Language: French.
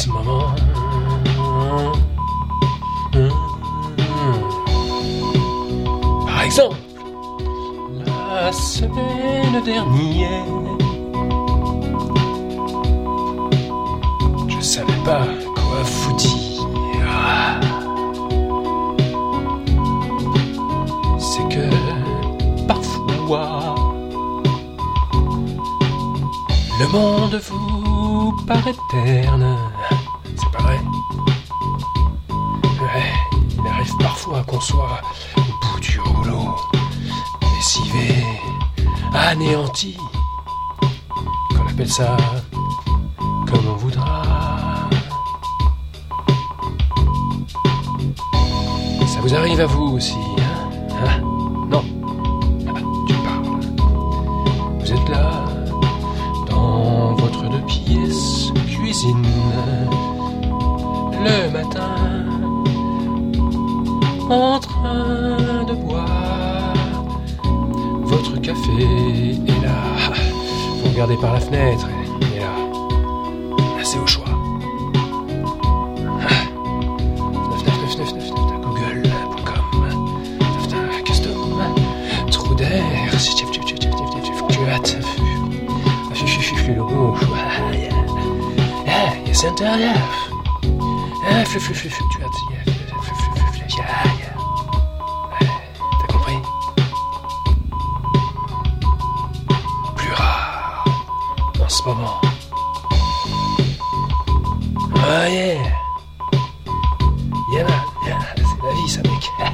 ce moment. Par exemple, la semaine dernière, je savais pas quoi vous dire. C'est que parfois le monde vous paraît terne. C'est pas vrai? Ouais, il arrive parfois qu'on soit au bout du rouleau, lessivé, anéanti, qu'on appelle ça comme on voudra. Ça vous arrive à vous aussi, hein? Non. Tu parles. Vous êtes là, dans votre 2 pièces cuisine, le matin, en train de boire votre café, et là, vous regardez par la fenêtre, et là, c'est au choix. Google.com, custom, trou d'air, si tu hâtes, le logo, intérieur, t'as compris? Plus rare en ce moment. Oh yeah, c'est la vie ça mec.